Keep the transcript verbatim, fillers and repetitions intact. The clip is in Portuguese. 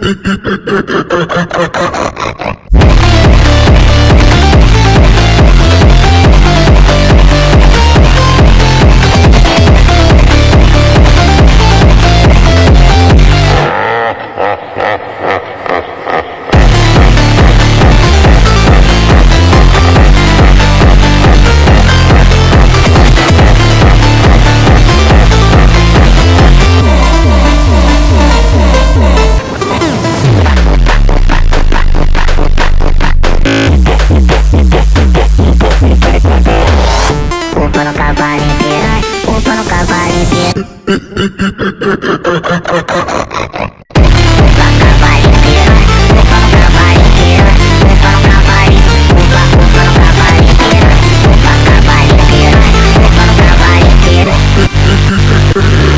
Upa no cavalo inteiro, upa no cavalo inteiro. Upa cavalo inteiro, upa no cavalo inteiro, upa no cavalo, upa, upa no cavalo inteiro, upa cavalo inteiro, upa no cavalo inteiro.